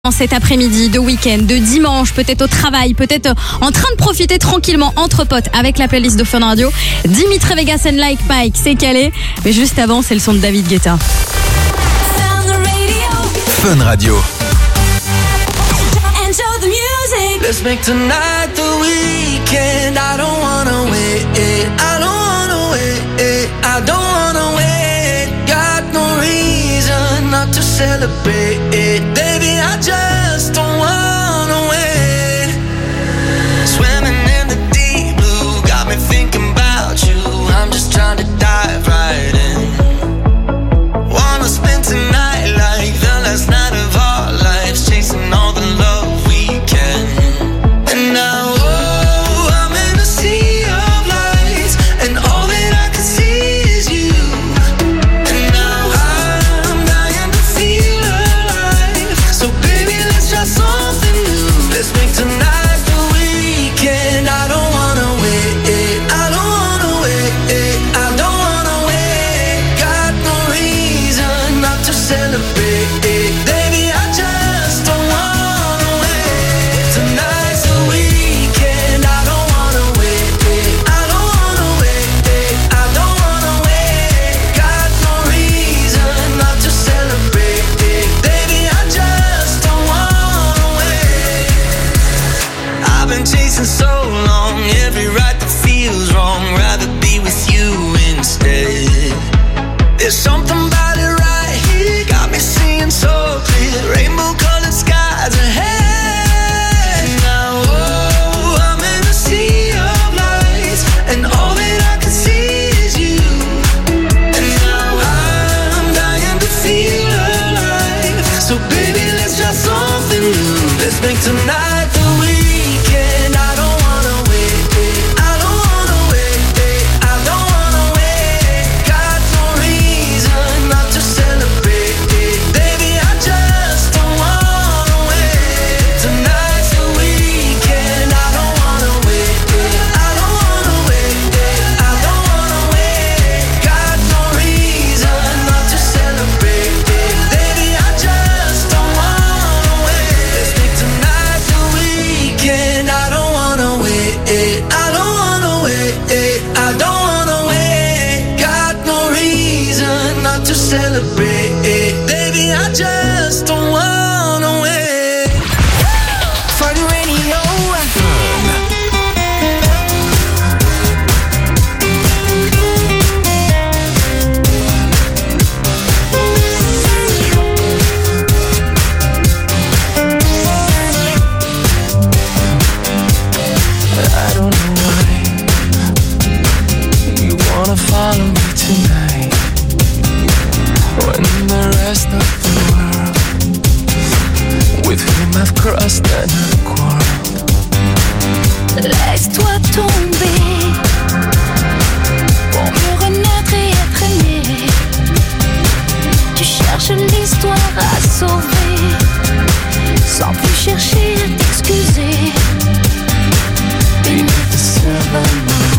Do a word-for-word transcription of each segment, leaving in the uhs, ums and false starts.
Cet après-midi, de week-end, de dimanche, peut-être au travail, peut-être en train de profiter tranquillement entre potes avec la playlist de Fun Radio. Dimitri Vegas and Like Mike, c'est calé. Mais juste avant, c'est le son de David Guetta. Fun Radio. Let's make tonight the weekend. I don't wanna wait. I don't wanna wait. I don't wanna wait. Got no reason not to celebrate. Baby, I just don't wanna wait. Swimming in the deep blue, got me thinking about you. I'm just trying to dive right in. Wanna spend tonight like the last night of our lives, chasing all the love we can. And now, oh, I'm in a sea of lights, and all that I can see is you. And now I'm dying to feel alive. So baby, let's try something new. Let's make tonight the weekend. I don't wanna wait. I don't wanna wait. I don't wanna wait. Got no reason not to celebrate. Baby, I just don't wanna wait. Tonight's the weekend. I don't wanna wait. I don't wanna wait. I don't wanna wait. Got no reason not to celebrate. Baby, I just don't wanna wait. I've been chasing so long, every right that feels wrong. Rather be with you instead. There's something about it right here, got me seeing so clear. Rainbow colored skies ahead. Now, oh, I'm in a sea of lights, and all that I can see is you. And now I'm dying to feel alive. So baby, let's try something new. Let's make tonight the weekend. I don't wanna wait. I don't wanna wait. I don't wanna wait. Got no reason not to celebrate. Baby, I just don't wanna wait. Tonight's the weekend. I don't wanna wait. I don't wanna wait. I don't wanna wait. Got no reason not to celebrate. Baby, I just don't wanna wait. Let's make tonight the weekend. I don't wanna wait. I don't wanna wait. I don't wanna wait. Got no reason not to celebrate. Baby, I just don't wanna wait. For the radio. I don't know why you wanna follow me tonight, when the rest of the world with whom I've crossed and I've quarreled. Laisse-toi tomber pour mieux renaître et être aimé. Tu cherches l'histoire à sauver sans plus chercher à t'excuser. Beneath the silver moon,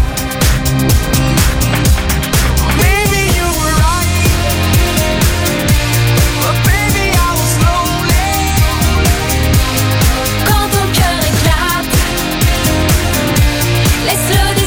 Baby, you were right, but baby, I was lonely. quand ton cœur éclate, laisse-le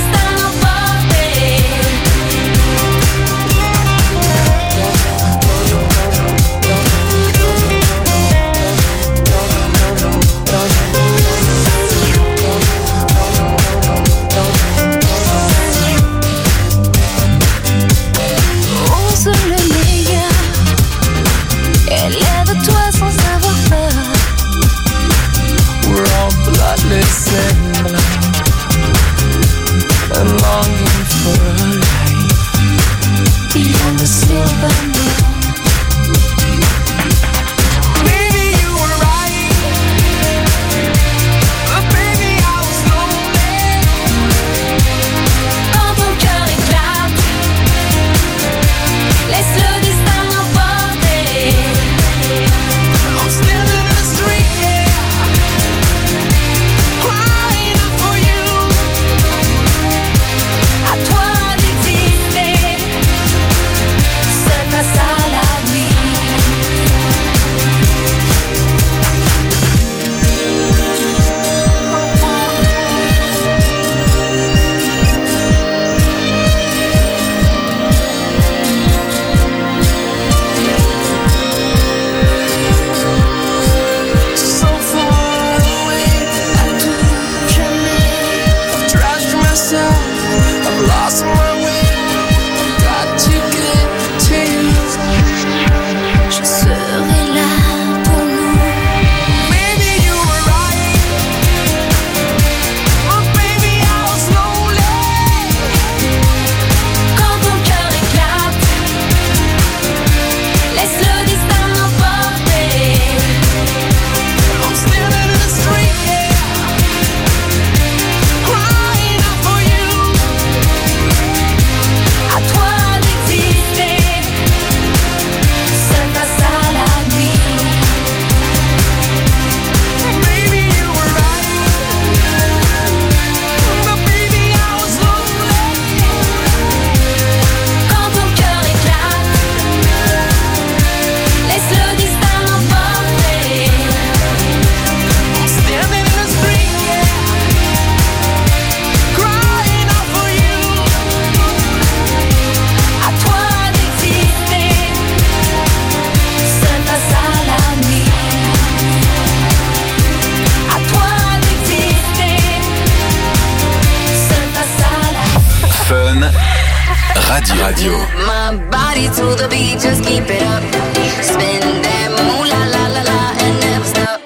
Radio. Radio. My body to the beat, just keep it up. Spin that moolah la la la and never stop.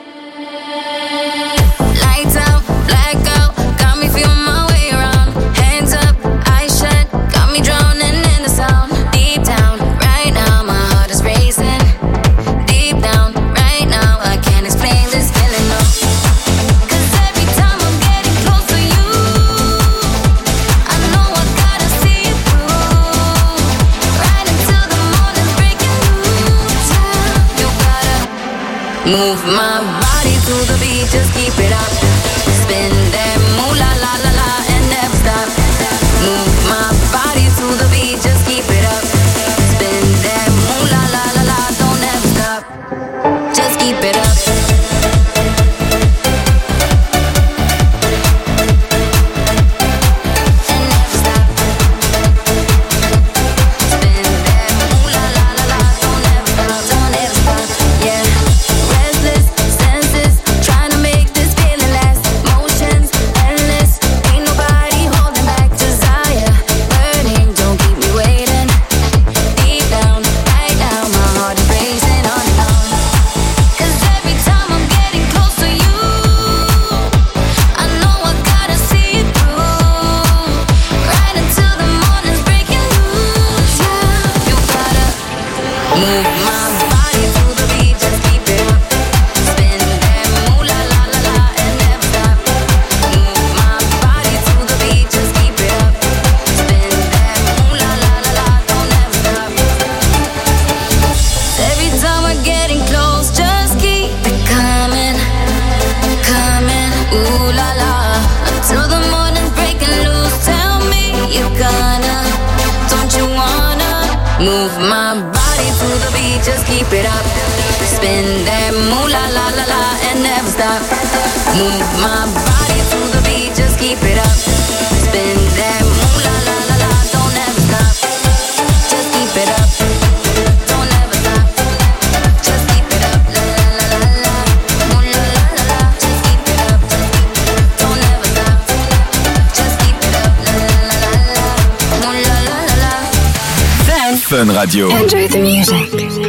Lights out, blackout, got me feeling my way around. Hands up, eyes shut, got me drowning in the sound. Deep down, right now, my heart is racing. Deep down, right now, I can't explain this feeling, no. Cause every time I'm getting close to you, I know I gotta see it through. Right until the morning's breaking loose. You gotta move my body to the beat, just keep it up. Spin that moolah la la la and never stop. Move my body to the beat, just keep it up. Spin that moolah la la la, don't ever stop. Just keep it up. And never stop. Spin that moolah la la la, don't ever stop, don't ever stop. Yeah, restless senses, trying to make this feeling last. Motions endless, ain't nobody holding back. Desire burning, don't keep me waiting. Deep down, right now, my heart is racing on and on. Cause every time I'm getting close to you, I know I gotta see it through. Right until the morning's breaking loose. Yeah, you gotta move my body to the beat, just keep it up. Spin that moolah la la la and never stop. Move my body to the beat, just keep it up. Spin that moolah la la la, don't ever stop. Every time we're getting close, just keep it coming, coming. Ooh la la, until the morning's breaking loose. Tell me you gonna, don't you wanna move my body to the beat, just keep it up. Spin that moolah la la la and never stop. Move my body to the beat, just keep it up. Spin that moolah la la la, don't ever stop. Just keep it up. Don't ever stop. Just keep it up. La la la la la. Moolah la la la. Just keep it up. Don't ever stop. Just keep it up. La la la la la. Moolah la la la. Then Fun Radio. enjoy the music.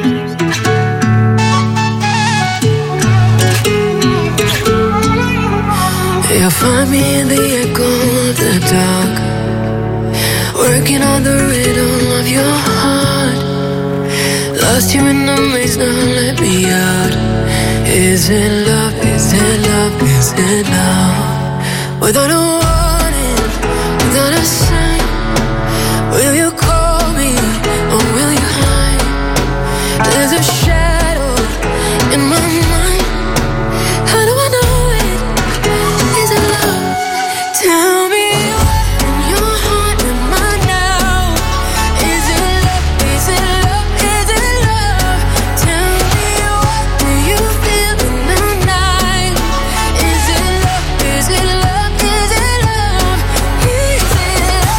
You'll find me in the echo of the dark, working on the rhythm of your heart. Lost you in the maze, now let me out. Is it love, is it love, is it love? Without a warning, without a sign, will you call me or will you hide? There's a shadow in my mind. How do I know it? Is it love? Tell me what in your heart am I now? Is it love? Is it love? Is it love? Tell me what do you feel in the night? Is it love? Is it love? Is it love? Is it love?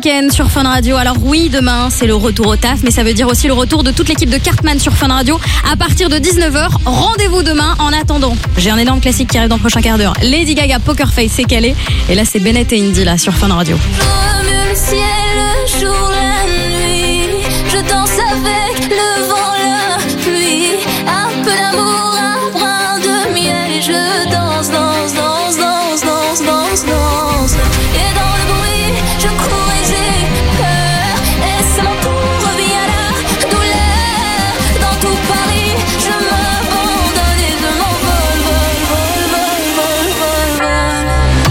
Week-end sur Fun Radio. Alors oui, demain c'est le retour au taf, mais ça veut dire aussi le retour de toute l'équipe de Cartman sur Fun Radio à partir de dix-neuf heures. Rendez-vous demain. En attendant, j'ai un énorme classique qui arrive dans le prochain quart d'heure. Lady Gaga, Poker Face, c'est calé. Et là c'est Bennett et Indy là sur Fun Radio. Remue le ciel, le jour, la nuit. Je danse avec le vent, la pluie. Un peu d'amour, un brin de miel. Et je danse, danse, danse, danse, danse, danse, danse. Et dans le bruit, je cours et j'ai peur. Et c'est mon tour, reviens la douleur. Dans tout Paris, je m'abandonne et je m'envole, vol, vol, vol, vol, vol, vol.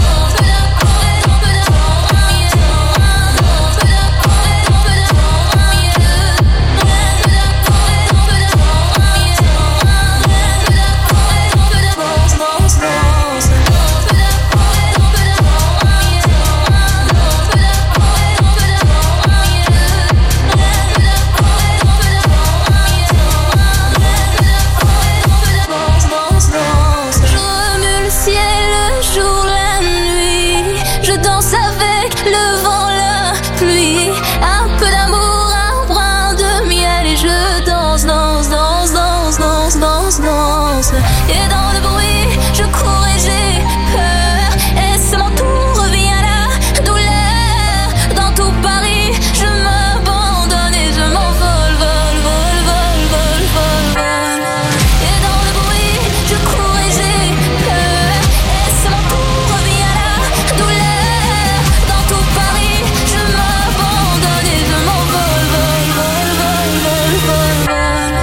Je remue le ciel, le jour, la nuit. Je danse avec le vent, la pluie. Un peu d'amour, un brin de miel. Et je danse, danse, danse, danse, danse, danse, danse. Et dans le bruit, je cours et j'ai peur. Et c'est mon tour, reviens la douleur. Dans tout Paris, je m'abandonne et je m'envole, vol, vol, vol, vol, vol, vol. Et dans le bruit, je cours et j'ai peur. Et c'est mon tour, reviens la douleur. Dans tout Paris, je m'abandonne et je m'envole, vol, vol, vol, vol, vol, vol.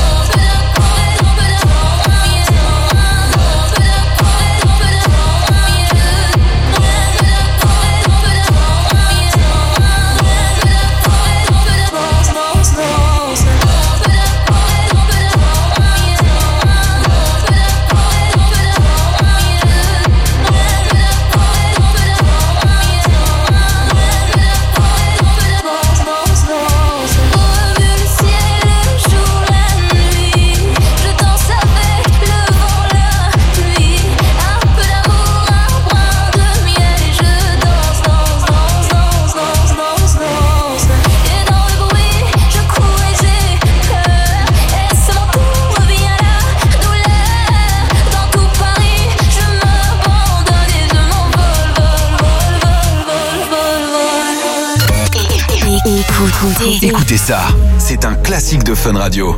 Remue le ciel, le jour, la nuit. Je danse avec le vent, la pluie. Un peu d'amour, un brin de miel. Et je danse, danse, danse, danse, danse, danse, danse. Et dans le bruit, je cours et j'ai peur. Et c'est mon tour, reviens la douleur. Dans tout Paris, je m'abandonne et je m'envole, vol, vol, vol, vol, vol, vol. Écoutez, écoutez ça, c'est un classique de Fun Radio.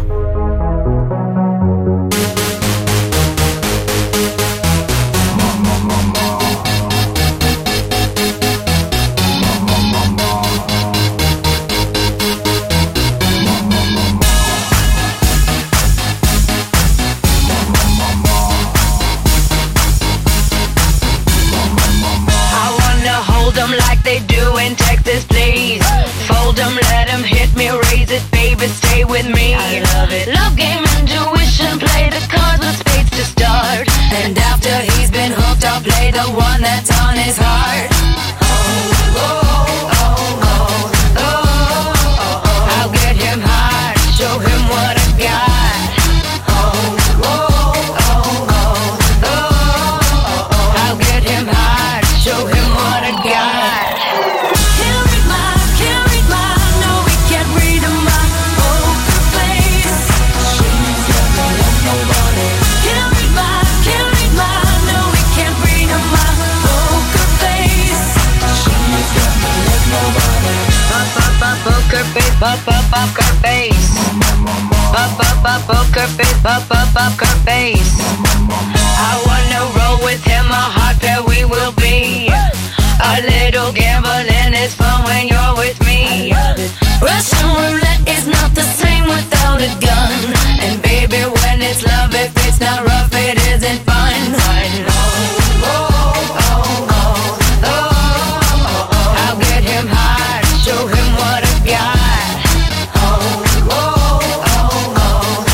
I wanna hold them like they do in Texas, please. Fold them, let them hit me, raise it, baby, stay with me. I love it. Love game, intuition, play the cards with spades to start. And after he's been hooked, I'll play the one that's on his heart. Oh, oh, oh, oh, oh, oh. I'll get him hard, show him what I got. Oh, oh, oh, oh, oh, oh. I'll get him hard, show him what I got. Can't read my, can't read my, no, we can't read my poker face. She's got me like nobody. Can't read my, can't read my, no, we can't read my poker face. She's got me like nobody. Pop, pop, pop, poker face, pop, pop, poker face. Pop, pop, pop, poker face, pop, pop, poker face. I wanna roll with him, a hot pair we will be. A little gambling is fun when you're with me. Russian roulette is not the same without a gun. And baby, when it's love, if it's not rough, it isn't fun. Oh, oh, oh, oh, oh, oh. I'll get him hard, show him what I got. Oh, oh, oh, oh,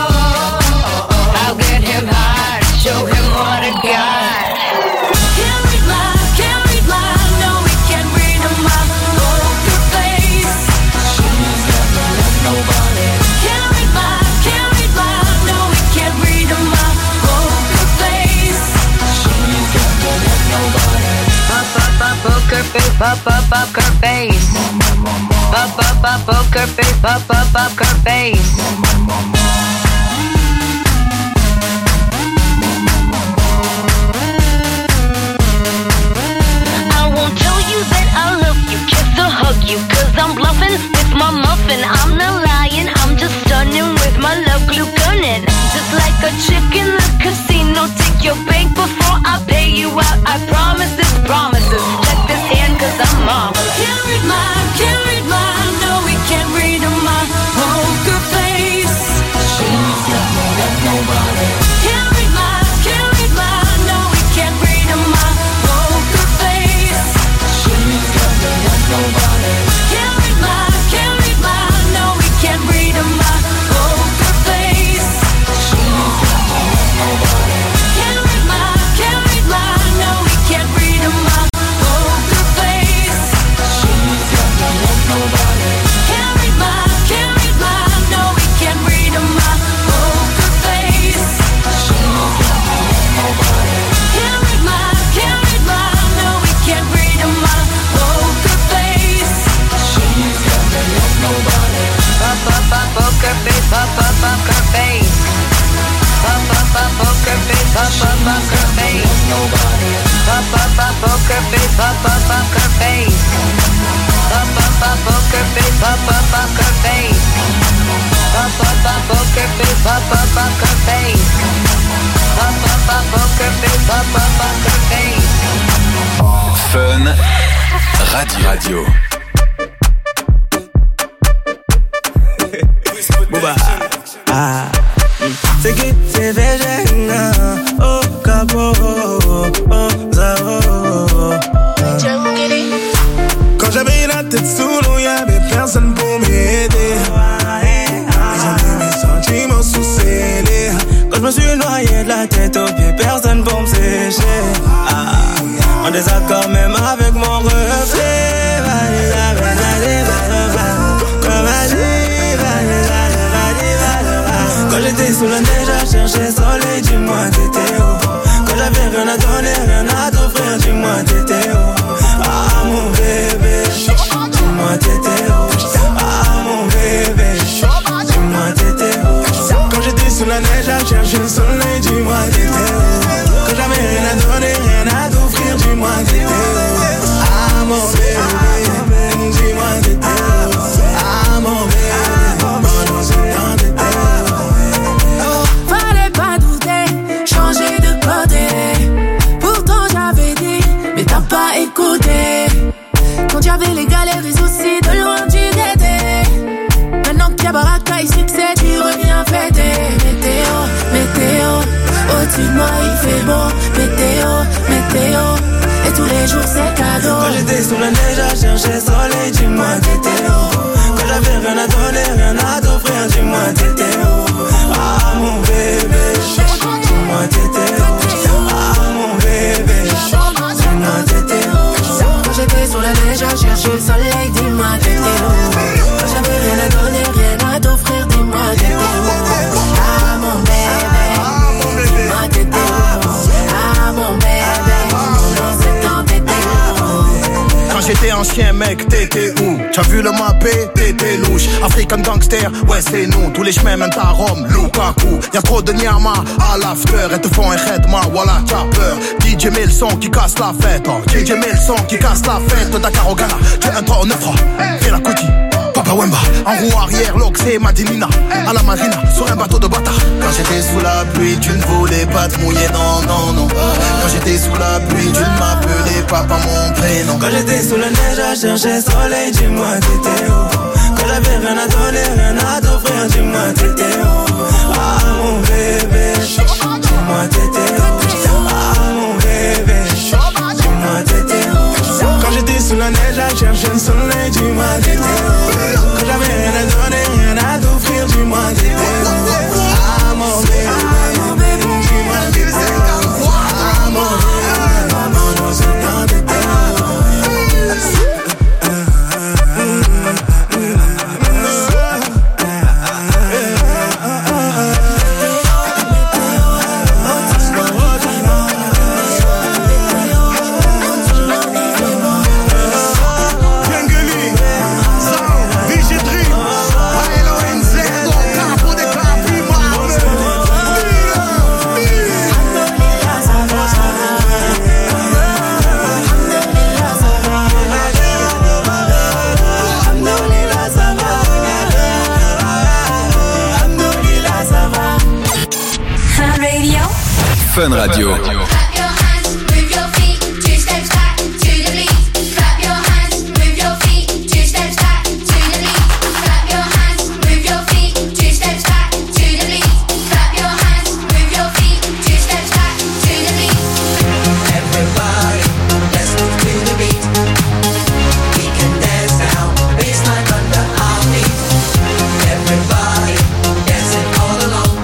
oh. I'll get him hard, show him what I got. Can't read my, can't read my, no, we can't read my poker face. She's got me like nobody. Can't read my, pop up poker face. Pop up up poker face, pop up poker face. I won't tell you that I love you, kiss or hug you, cause I'm bluffing with my muffin. I'm not lying, I'm just stunning with my love glue gunning. Just like a chick in the casino, take your bank before I pay you out. I promise this, promises. Check this hand cause I'm marvelous. Can't read my, can't read my, no we can't read my poker face. She's got more than nobody. Can't read my, can't read my, no we can't read my poker face. She's got more than nobody. Can't read my, can't read my, no we can't read my poker face. She's got more than nobody. Can't read my, can't read my, no we can't read my poker face. She's got more than nobody. Can't read my, can't read my, no we can't read my poker face. She's got more than nobody. Can't read my, can't read my, no we can't read my poker face. She's got more than nobody. Pop up up poker face, pop up poker face. Pop up up poker face, pop up poker face. Pop up up poker face, pop up poker face. Pop up up poker face, pop up poker face. Pop up up poker face, pop up poker face. Pop up up poker face, pop up poker face. Fun Radio. Radio. Booba, ah, c'est qui c'est végétarien, oh capo, oh zao. Quand j'avais la tête sous l'eau, y'avait personne pour m'aider. Ils ont mis mes sentiments sous scellés. Quand je me suis noyé de la tête aux pieds, personne pour me sécher. Ah, en désaccord même avec mon reflet. Quand j'étais sous la neige à chercher soleil, dis-moi t'étais où? Quand j'avais rien à donner, rien à t'offrir, dis-moi t'étais où? Ah mon bébé, dis-moi t'étais où? Ah mon bébé, dis-moi t'étais où? Quand j'étais sous la neige à chercher le soleil, dis-moi t'étais où? Quand j'avais rien à donner, rien à t'offrir, dis-moi t'étais où? Ah mon bébé, dis-moi t'étais où? Ah mon bébé, pendant ce temps t'étais où? Fallait pas douter, changer de côté. Pourtant j'avais dit, mais t'as pas écouté. Quand y'avait les galères et soucis, de loin tu guettais. Maintenant que y'a baraka et succès, tu reviens fêter. Météo, météo, au-dessus de moi il fait beau. Météo, météo, et tous les jours c'est cadeau. Quand j'étais sous la neige à chercher soleil, dis-moi t'étais où? Quand j'avais rien à donner, rien à t'offrir, dis-moi t'étais où? Ah mon bébé, dis-moi t'étais où? Ah mon bébé, dis-moi t'étais où? Quand j'étais sur la neige à chercher le soleil, dis-moi t'étais où? Quand j'avais rien à donner, rien à t'offrir, dis-moi t'étais où? Ah mon bébé, dis-moi t'étais où? Ah mon bébé, dans ce temps t'étais où? Quand j'étais ancien mec, t'étais où? T'as vu le mappé, t'étais louche. African gangster, ouais c'est nous. Tous les chemins mènent à Rome, Lukaku. Y'a trop de nyama à l'after. Elles te font un khedma, voilà t'as peur. D J met le son qui casse la fête, oh. D J met le son qui casse la fête. Dakar au Ghana, tu es un trois en neuf francs. Fais la cookie, Papa Wemba. En roue arrière, l'Oxé, Madinina. À la marina, sur un bateau de bâtard. Quand j'étais sous la pluie, tu ne voulais pas te mouiller, non, non, non. Quand j'étais sous la pluie, tu ne m'appelais pas par mon prénom. Quand j'étais sous la neige à chercher soleil, dis-moi t'étais où? Quand j'avais rien à donner, rien à t'offrir, dis-moi t'étais où? Ah mon bébé, dis-moi t'étais où? Ah mon bébé, dis-moi t'étais où? Quand j'étais sous la neige à chercher le soleil, dis-moi t'étais où? Quand j'avais rien à donner, rien à t'offrir, dis-moi t'étais où? Ah mon bébé, dis-moi t'étais où? Ah mon bébé, pendant ce temps t'étais où? Fun Radio. Clap your hands, move your feet, two steps back to the beat. Clap your hands, move your feet, two steps back to the beat. Clap your hands, move your feet, two steps back to the beat. Clap your hands, move your feet, two steps back to the beat. Everybody, let's move to the beat. We can dance now, baseline under our feet. Everybody, dancing all alone.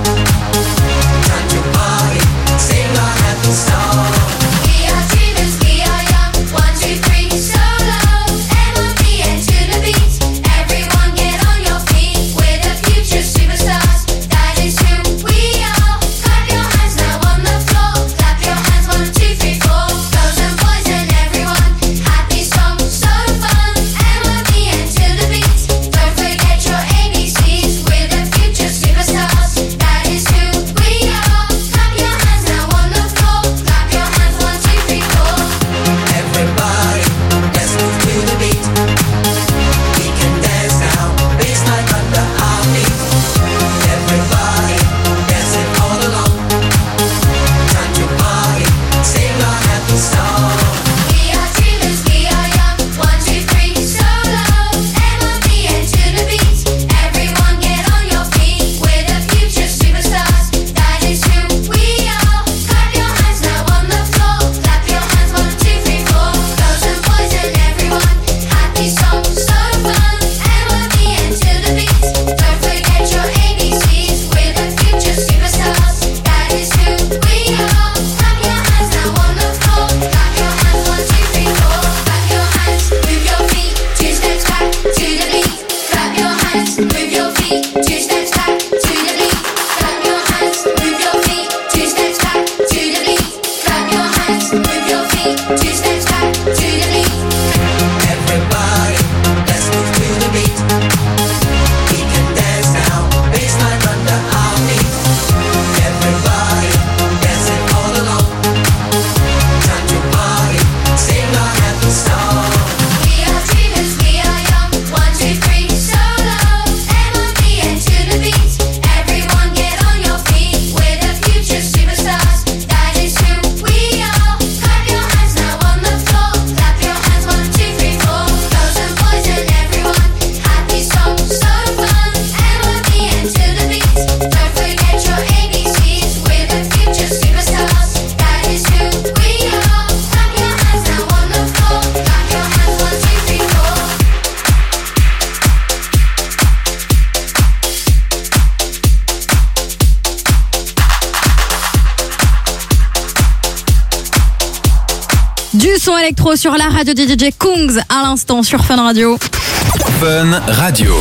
Time to party, sing our happy song. We are dreamers, we are young. One, two, three, solo. M O B and to the beat. Everyone get on your feet. We're the future superstars. That is who we are. Clap your hands now on the floor. Clap your hands, one, two, three, four. Girls and boys and everyone. Happy song, so fun. M O B and to the beat. Don't forget your A B Cs. We're the future superstars. That is who we are. Clap your hands now on the floor. Clap your hands, one, two, three, four. Everybody, let's move to the beat. We can dance now, baseline under our feet. Everybody, dancing all alone. Time to party, sing our happy song. We are dreamers, we are young. One, two, three, solo. M O B and to the beat. Everyone get on your feet. We're the future superstars. That is who we are. Clap your hands now on the floor. Clap your hands, one, two, three, four. Girls and boys and everyone. Happy song, so fun. M O B and to the beat. Don't forget your A B Cs. We're the future superstars. That is who we are. Clap your hands now on the floor. Clap your hands, one, two, three, four. Clap your hands, move your feet, two steps back to the beat. Clap your hands, move your feet, two steps back to the beat. Clap your hands, move your feet, two steps back to the beat. Clap your hands, move your feet, two steps back to the beat. Everybody, let's move to the beat. We can dance now, baseline under our feet. Everybody, dancing all alone. Time to party, sing our happy song. We are dreamers, we are young. One, two, three, solo. M O B and to the beat. Everyone get on your feet. We're the future superstars. That is who we are. Clap your hands now on the floor. Clap your hands, one, two, three, four. Girls and boys and everyone. Happy song, so fun. M O B and to the beat. Don't forget your A B Cs. We're the future superstars. That is who we are. Clap your hands now on the floor. Clap your hands, one, two, three, four. Du son électro sur la radio du D J Kungs à l'instant sur Fun Radio. Fun Radio.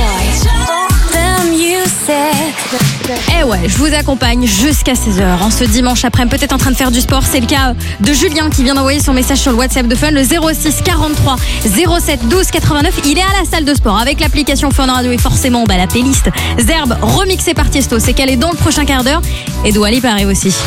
Eh ouais, je vous accompagne jusqu'à seize heures en ce dimanche après-midi, peut-être en train de faire du sport. C'est le cas de Julien qui vient d'envoyer son message sur le WhatsApp de Fun, le zéro six quarante-trois zéro sept douze quatre-vingt-neuf. Il est à la salle de sport avec l'application Fun Radio et forcément bah, la playlist Zerbe remixée par Tiesto. C'est qu'elle est dans le prochain quart d'heure et Dua Lipa arrive aussi.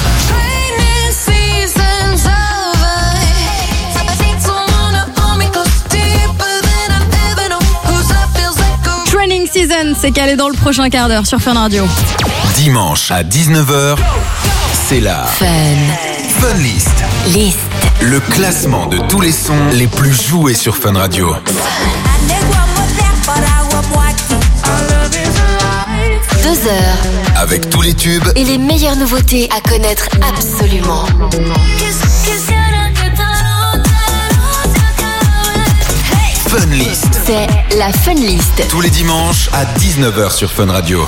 Training Season, c'est qu'elle est dans le prochain quart d'heure sur Fun Radio. Dimanche à dix-neuf heures, c'est la Fun. Fun List. List. Le classement de tous les sons les plus joués sur Fun Radio. Deux heures. Avec tous les tubes Et les meilleures nouveautés à connaître absolument. Fun List. C'est la Fun List. Tous les dimanches à dix-neuf heures sur Fun Radio.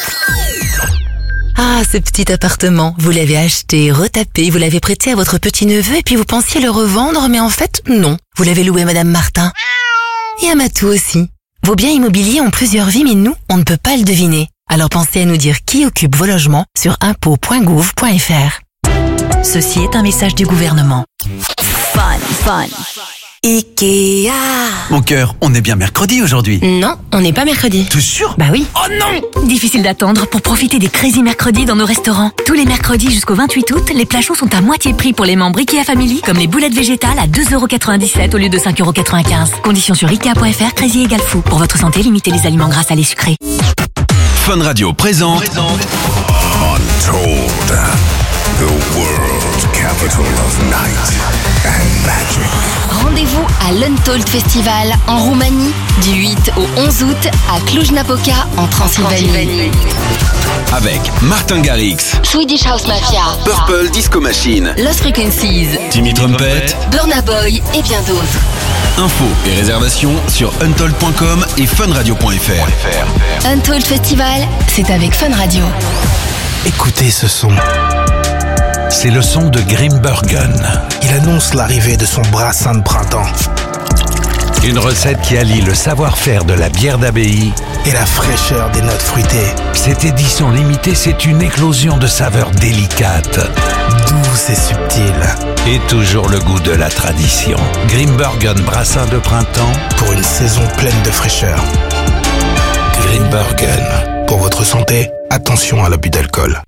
Ah, ce petit appartement, vous l'avez acheté, retapé, vous l'avez prêté à votre petit-neveu et puis vous pensiez le revendre, mais en fait, non. Vous l'avez loué à Madame Martin. Et à Matou aussi. Vos biens immobiliers ont plusieurs vies, mais nous, on ne peut pas le deviner. Alors pensez à nous dire qui occupe vos logements sur impôts point gouv point fr. Ceci est un message du gouvernement. Fun, fun. Ikea. Mon cœur, on est bien mercredi aujourd'hui. Non, on n'est pas mercredi. T'es sûr? Bah oui. Oh non! Difficile d'attendre pour profiter des Crazy Mercredis dans nos restaurants. Tous les mercredis jusqu'au vingt-huit août, les plats chauds sont à moitié prix pour les membres Ikea Family, comme les boulettes végétales à deux euros quatre-vingt-dix-sept au lieu de cinq euros quatre-vingt-quinze. Conditions sur ikea point fr, Crazy égale fou. Pour votre santé, limitez les aliments gras, salés, sucrés. Fun Radio présente Untold. The world capital of night and magic. Rendez-vous à l'Untold Festival en Roumanie du huit au onze août à Cluj-Napoca en Transylvanie. Avec Martin Garrix, Swedish House Mafia, Purple Disco Machine, Lost Frequencies, Timmy Trumpet, Burna Boy et bien d'autres. Infos et réservations sur untold point com et funradio point f r. Untold Festival, c'est avec Fun Radio. Écoutez ce son. C'est le son de Grimbergen. Il annonce l'arrivée de son brassin de printemps. Une recette qui allie le savoir-faire de la bière d'abbaye et la fraîcheur des notes fruitées. Cette édition limitée, c'est une éclosion de saveurs délicates, douces et subtiles. Et toujours le goût de la tradition. Grimbergen brassin de printemps pour une saison pleine de fraîcheur. Grimbergen. Pour votre santé, attention à l'abus d'alcool.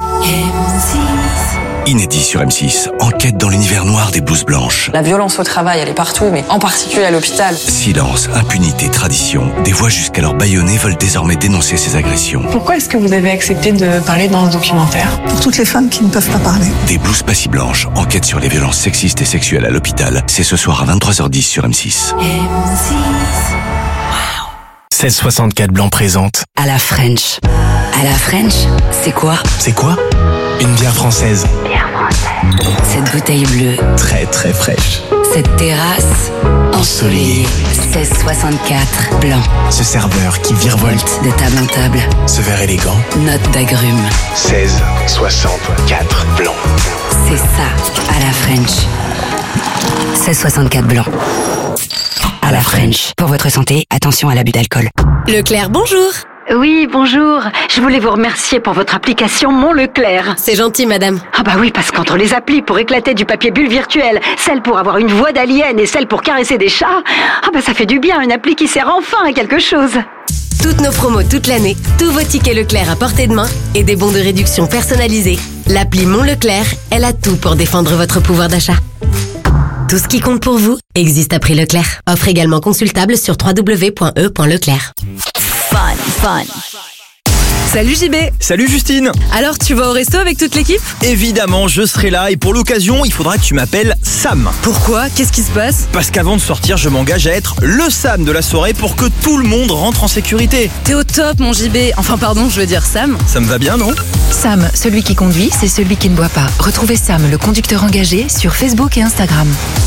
Inédit sur M six, enquête dans l'univers noir des blouses blanches. La violence au travail, elle est partout, mais en particulier à l'hôpital. Silence, impunité, tradition. Des voix jusqu'alors bâillonnées veulent désormais dénoncer ces agressions. Pourquoi est-ce que vous avez accepté de parler dans ce documentaire? Pour toutes les femmes qui ne peuvent pas parler. Des blouses pas si blanches, enquête sur les violences sexistes et sexuelles à l'hôpital. C'est ce soir à vingt-trois heures dix sur M six. M six. seize soixante-quatre Blanc présente. À la French. À la French, c'est quoi? C'est quoi? Une bière française. Bière française. Cette bouteille bleue. Très très fraîche. Cette terrasse ensoleillée. seize soixante-quatre Blanc. Ce serveur qui virevolte. De table en table. Ce verre élégant. Note d'agrumes. seize soixante-quatre Blanc. C'est ça, à la French. seize soixante-quatre Blanc. À la French. Pour votre santé, attention à l'abus d'alcool. Leclerc, bonjour. Oui, bonjour. Je voulais vous remercier pour votre application Mon Leclerc. C'est gentil, madame. Ah bah oui, parce qu'entre les applis pour éclater du papier bulle virtuel, celle pour avoir une voix d'alien et celle pour caresser des chats, ah bah ça fait du bien, une appli qui sert enfin à quelque chose. Toutes nos promos toute l'année, tous vos tickets Leclerc à portée de main et des bons de réduction personnalisés. L'appli Mon Leclerc, elle a tout pour défendre votre pouvoir d'achat. Tout ce qui compte pour vous existe à prix Leclerc. Offre également consultable sur w w w point e point leclerc. Fun, fun. Salut J B. Salut Justine. Alors, tu vas au resto avec toute l'équipe? Évidemment, je serai là et pour l'occasion, il faudra que tu m'appelles Sam. Pourquoi? Qu'est-ce qui se passe? Parce qu'avant de sortir, je m'engage à être le Sam de la soirée pour que tout le monde rentre en sécurité. T'es au top, mon J B. Enfin, pardon, je veux dire Sam. Ça me va bien, non? Sam, celui qui conduit, c'est celui qui ne boit pas. Retrouvez Sam, le conducteur engagé, sur Facebook et Instagram.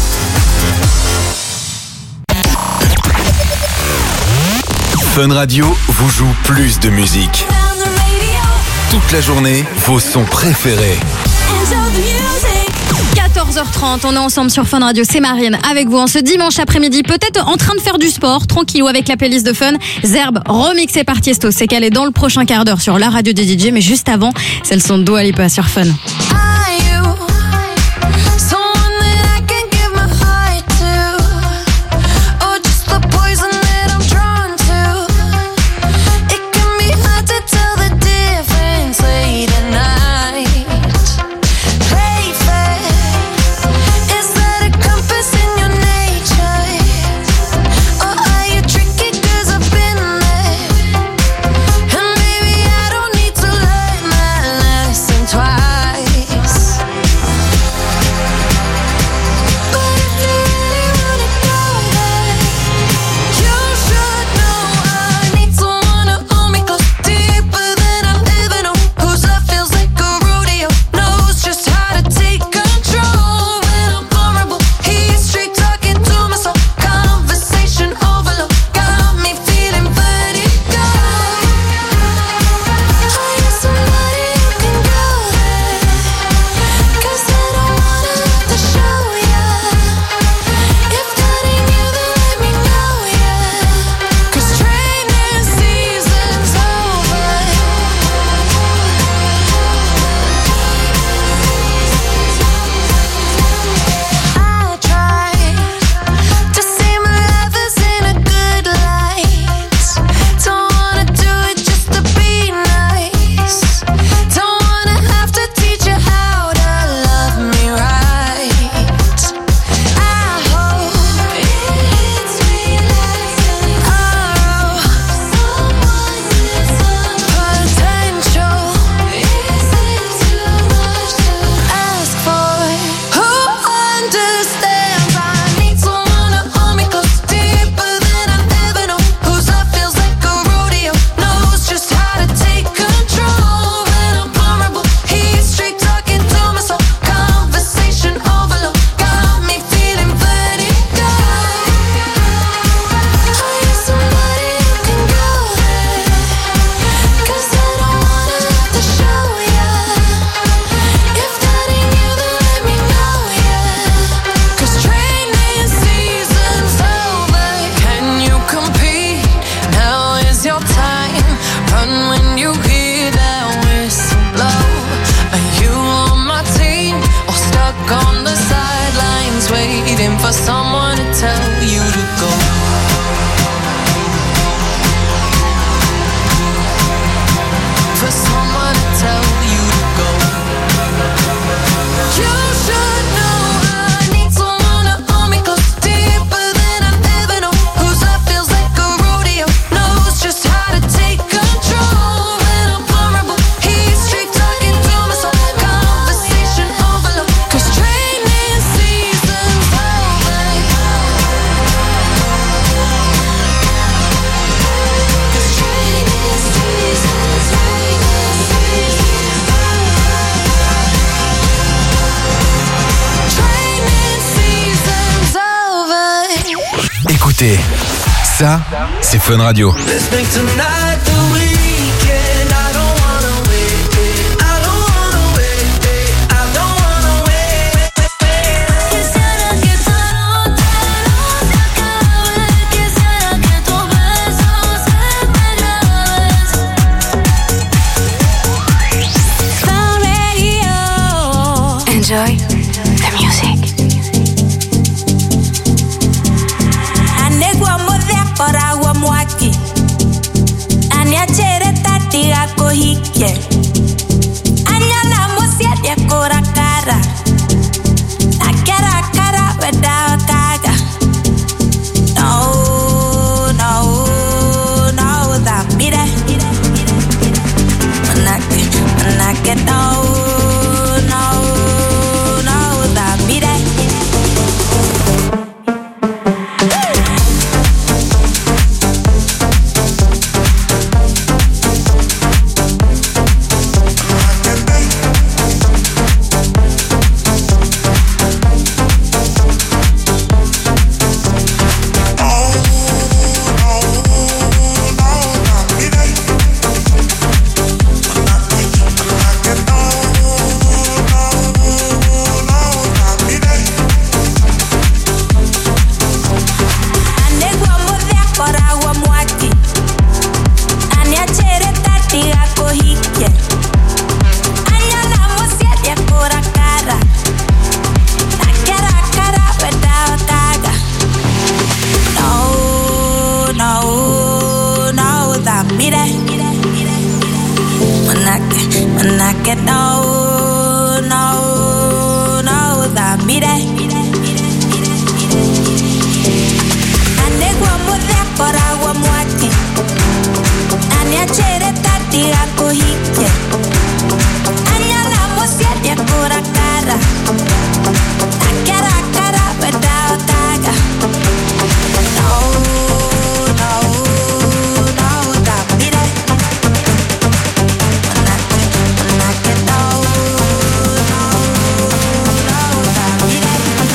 Fun Radio vous joue plus de musique. Toute la journée, vos sons préférés. quatorze heures trente, on est ensemble sur Fun Radio, c'est Marine avec vous en ce dimanche après-midi, peut-être en train de faire du sport, tranquillou avec la playlist de Fun. Zerbe, remixé par Tiesto, c'est qu'elle est dans le prochain quart d'heure sur la radio des D J, mais juste avant, c'est le son de Dua Lipa sur Fun. Twice l'été. Ça, c'est Fun Radio. Let's make tonight the weekend. I don't wanna wait. I don't wanna wait. I don't wanna wait. Quisiera que todo, todo se acabe. Quisiera que tus besos se me graves. Fun Radio. Enjoy the music. Anegwa modea koragwa mwaki. Aniachere tatiga kohike. Anyana mosia dia kora cara. Akara cara weda kaga. No, no, no, da mire. Manake, manake, no, no, no, da mire. Anegwa modea koragwa mwaki. Aniachere tatiga kohike. Anyana mosia dia kora cara. Akara cara weda kaga. No, no, no, da mire. Manake, manake, no, no, no, da mire. Anegwa modea koragwa mwaki. Aniachere tatiga kohike. Anyana mosia dia kora cara. Akara cara weda kaga. No, no, no, da mire. Manake, manake, no, no, no, da mire.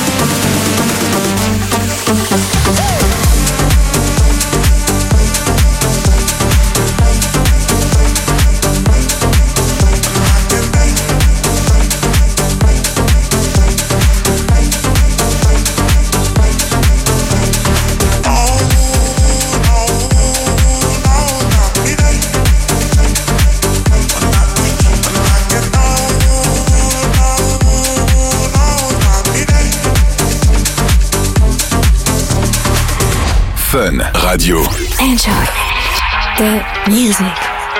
Fun Radio. Enjoy the music.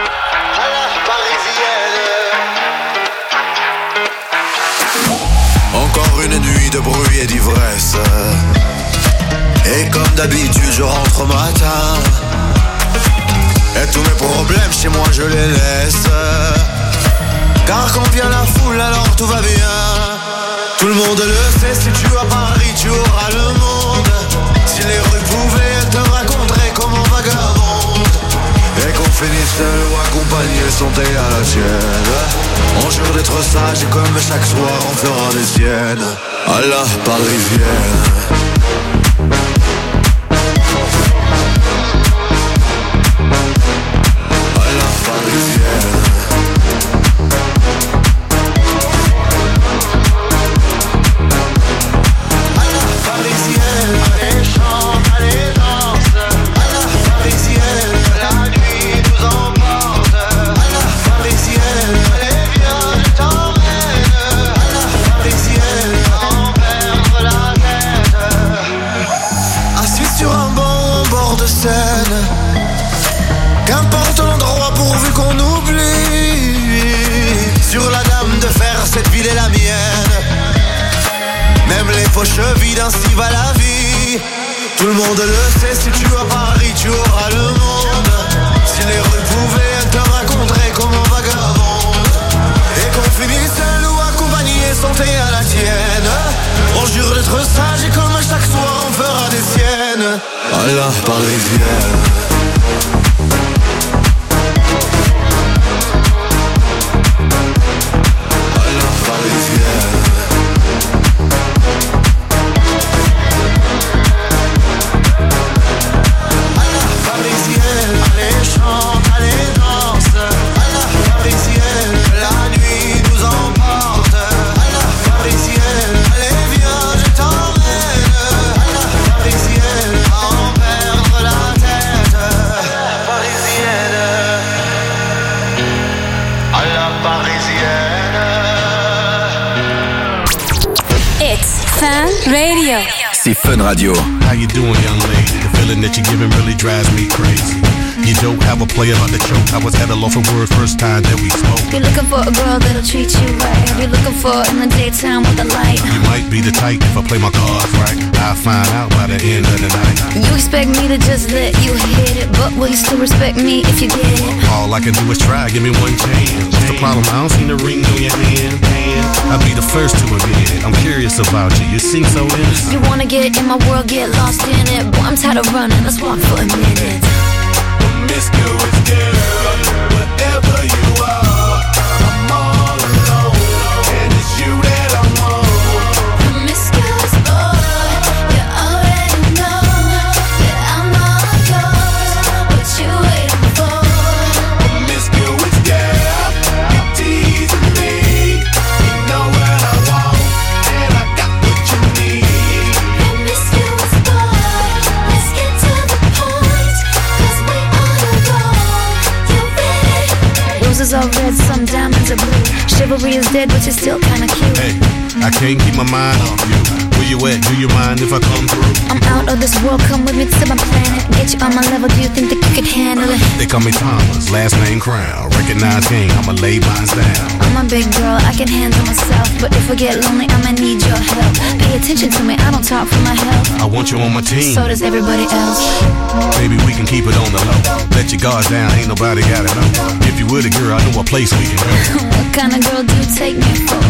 Encore une nuit de bruit et d'ivresse. Et comme d'habitude je rentre au matin. Et tous mes problèmes chez moi je les laisse. Car quand vient la foule alors tout va bien. Tout le monde le sait, si tu vas à Paris tu auras le monde. Si les rues pouvaient, elles te raconteraient comment vagabonde. Et qu'on finisse seul ou accompagné, santé à la tienne. On jure d'être sage et comme chaque soir on fera des siennes. À la parisienne. À la parisienne. À la parisienne. Allez chante, allez danse. À la parisienne. La nuit nous emporte. À la parisienne. Allez viens, je t'emmène. À la parisienne. Sans perdre la tête. Assis sur un banc au bord de Seine. Qu'importe l'endroit pourvu qu'on oublie. Sur la dame de fer, cette ville est la mienne. Même les faux chevilles, ainsi va la vie. Tout le monde le sait, si tu vas à Paris, tu auras le monde. Si les rues pouvaient, elles te raconteraient comment vagabonde. Et qu'on finisse seul ou accompagné, santé à la tienne. On jure d'être sage et comme à chaque soir on fera des siennes. À la parisienne. À la parisienne. À Fun Radio. C'est Fun Radio. How you doing, young lady? The feeling that you're giving really drives me crazy. You don't have a player about the choke. I was at a loss for words first time that we spoke. You're looking for a girl that'll treat you right. You're looking for in the daytime with the light. You might be the type if I play my cards right. I'll find out by the end of the night. You expect me to just let you hit it, but will you still respect me if you get it? All I can do is try, give me one chance. What's the problem? I don't see the ring on your hand. I'll be the first to admit it. I'm curious about you. You seem so innocent. You wanna get in my world, get lost in it. Boy, I'm tired of running. Let's walk for a minute. Promiscuous girl, whatever you are, I'm all alone, and it's you that I want. Promiscuous boy, you already know that I'm all yours. What you waiting for? Promiscuous girl, you're teasing me. You know what I want, and I got what you need. Promiscuous boy, let's get to the point, 'cause we on a roll. You ready? Roses are red, some diamonds are blue. Chivalry is dead, but you're still kinda cute. Hey, I can't keep my mind off you. Where you at? Do you mind if I come through? I'm out of this world, come with me to my planet. Get you on my level, do you think that you could handle it? They call me Thomas, last name Crown. Recognize game, I'ma lay mines down. I'm a big girl, I can handle myself. But if I get lonely, I'ma need your help. Pay attention to me, I don't talk for my health. I want you on my team. So does everybody else. Maybe we can keep it on the low. Let your guards down, ain't nobody gotta know. If you were the girl, I know a place we can go. What kind of girl do you take me for?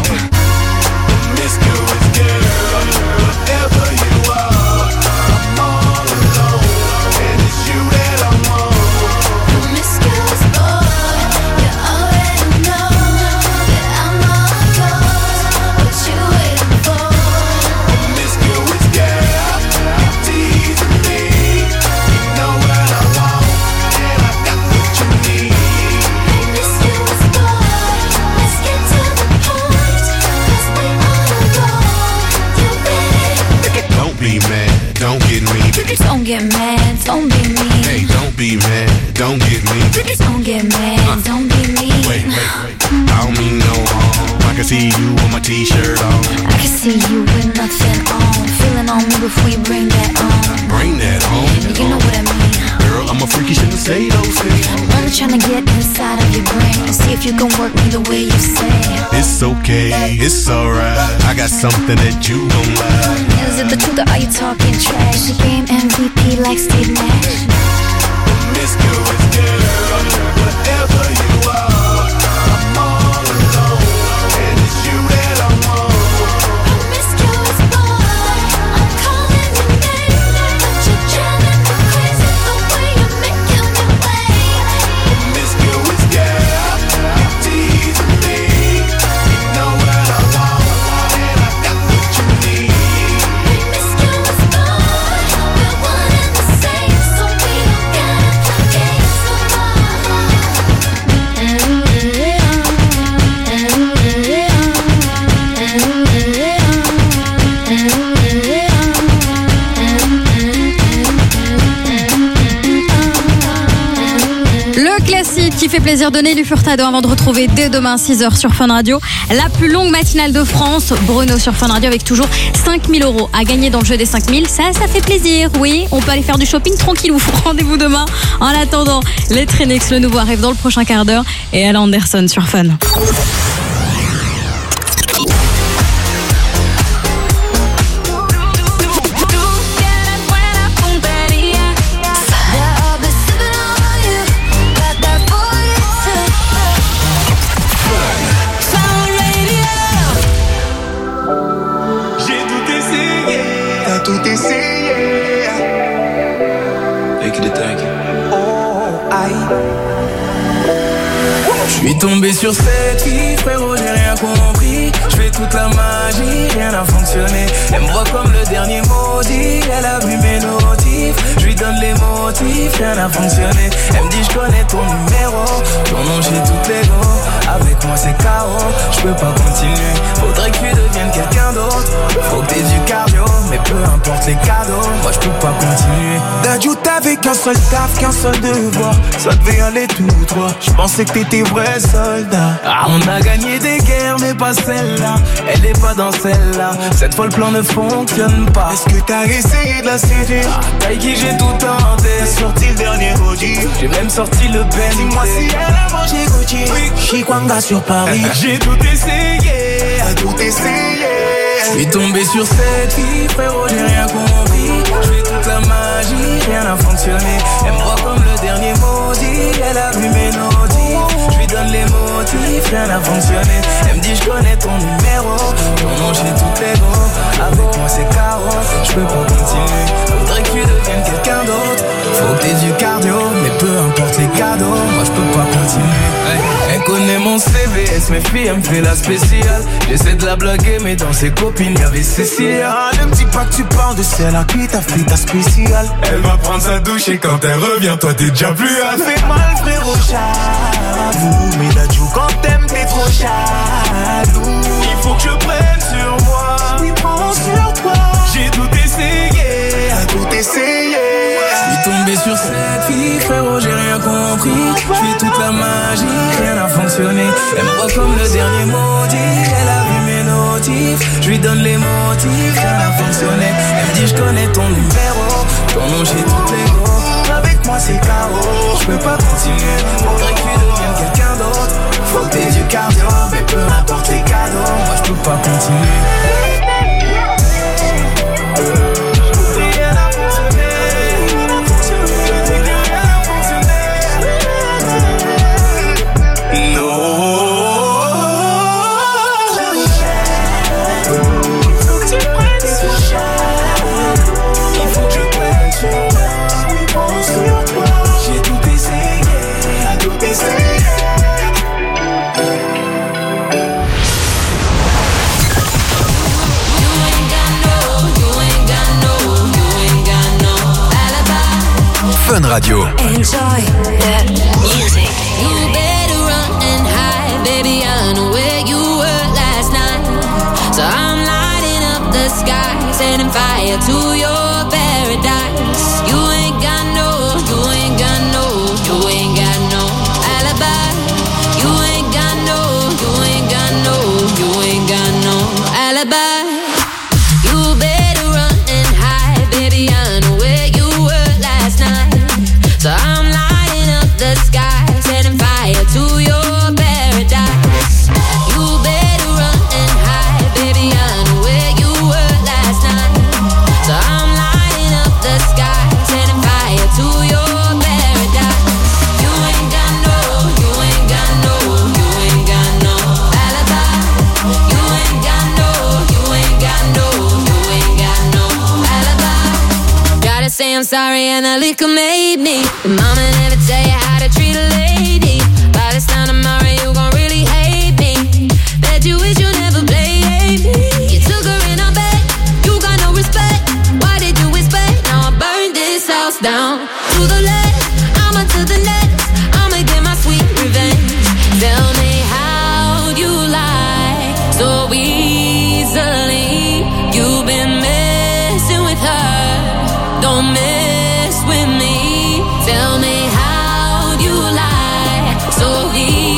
Promiscuous girl, whatever you are, I'm all alone, and it's you that I want. Promiscuous boy, you already know that I'm all yours. What you waiting for? Promiscuous girl, you're teasing me. You know what I want, and I got what you need. Promiscuous boy, let's get to the point, 'cause we on a roll. You ready? Don't be mad, don't get me. Don't get mad, don't be mean. Hey, don't be mad, don't get me. Don't get mad, don't be mean. Wait, wait, wait. I don't mean no harm. I can see you with my t-shirt on. I can see you with nothing on. Feeling on me before you bring that on. Bring that home. You know what I mean. Girl, I'm a freak, you shouldn't say those things. I'm only trying to get inside of your brain and see if you can work me the way you say. It's okay, it's alright. I got something that you don't like. Is it the truth or are you talking trash? The game M V P like Steve Nash. Promiscuous girl, whatever you are, I'm all alone, and it's you that I want. Promiscuous boy, I'm calling your name, but you're driving me crazy the way you're making me wait. Promiscuous girl, you're teasing me. You know what I want, and I got what you need. Promiscuous boy, we're one and the same, so we don't gotta play games no Le classique qui fait plaisir de Nelly Furtado avant de retrouver dès demain six heures sur Fun Radio la plus longue matinale de France. Bruno sur Fun Radio avec toujours cinq mille euros à gagner dans le jeu des cinq mille. Ça, ça fait plaisir. Oui, on peut aller faire du shopping tranquille. Rendez-vous demain. En attendant, les Trinix, le nouveau arrive dans le prochain quart d'heure. Et Al Anderson sur Fun. J'ai tout essayé, t'as tout essayé. Et qui détaille. Oh, aïe. Je suis tombé sur cette fille, frérot, j'ai rien compris. Je fais toute la magie, rien n'a fonctionné. Elle me voit comme le dernier maudit, elle a vu mes notifs. Je lui donne les motifs, rien n'a fonctionné. Elle me dit je connais ton numéro, ton nom j'ai toutes les go. Avec moi c'est K O, je peux pas continuer. Faudrait que tu deviennes quelqu'un d'autre. Faut que t'aies du cardio, mais peu importe les cadeaux, moi je peux pas continuer. Dadju t'avais qu'un seul taf, qu'un seul devoir. Ça devait aller tout droit, je pensais que t'étais vrai soldat. Ah on a gagné des guerres mais pas celle-là, elle est pas dans celle-là. Cette fois le plan ne fonctionne pas. Est-ce que t'as essayé de la séduire? Ah, t'as qui j'ai tout tenté. T'as sorti le dernier Audi, j'ai même sorti le Ben. Dis-moi si elle a mangé Gucci, oui. Chikwanga sur Paris. J'ai tout essayé, t'as tout essayé. J'suis tombé sur cette fille, frérot, j'ai rien compris. J'fais toute la magie, rien n'a fonctionné. Elle me voit comme le dernier maudit, elle a vu mes notifs. J'lui donne les motifs, rien n'a fonctionné. Elle me dit j'connais ton numéro, ton nom j'ai tout les go. Avec moi c'est carreau, j'peux pas continuer. Faudrait que tu deviennes quelqu'un d'autre. Faut que t'aies du cardio, mais peu importe les cadeaux, moi j'peux pas continuer. Ouais. Elle connaît mon C V, elle se méfie, elle me fait la spéciale. J'essaie de la blaguer, mais dans ses copines y'avait Cécilia. Ah, ne me dis pas que tu parles de celle à qui t'as fait ta spéciale. Elle va prendre sa douche et quand elle revient, toi t'es déjà plus à. Ça fait mal frérot, j'avoue. Mais la joue quand t'aimes t'es trop jaloux. Il faut que je prenne sur moi. Oui, prends sur toi. J'ai tout essayé, t'as tout essayé. J'suis tombé sur cette fille, frérot, j'ai rien compris. J'fais toute la magie, rien n'a fonctionné. Elle me voit comme le dernier maudit, elle a vu mes notifs. J'lui donne les motifs, rien n'a fonctionné. Elle me dit j'connais ton numéro, ton nom j'ai toutes les go. Avec moi c'est carreau, j'peux pas continuer. Faudrait que tu deviennes quelqu'un d'autre. Faut que t'aies du cardio, mais peu importe les cadeaux, moi j'peux pas continuer. Fun Radio. Enjoy the music. You better run and hide, baby. I know where you were last night. So I'm lighting up the sky, setting fire to your paradise. You ain't got no, you ain't got no, you ain't got no alibi. You ain't got no, you ain't got no, you ain't got no alibi. You better run and hide, baby. I know where you were last night. So I'm lighting up the sky, setting fire to your paradise. You better run and hide, baby. I know where you were last night. So I'm lighting up the sky, setting fire to your paradise. You ain't got no, you ain't got no, you ain't got no alibi. You ain't got no, you ain't got no, you ain't got no alibi. Gotta say I'm sorry and the liquor made me. The mama never tell you how to treat a lady. By this time tomorrow you gon' really hate me. Bet you wish you never played me. You took her in her bed, you got no respect. Why did you expect? Now I burned this house down. To the left, I'm on to the next. I'ma get my sweet revenge. Tell me how'd you lie so easily? You've been messing with her, don't mess with me. Tell me how'd you lie so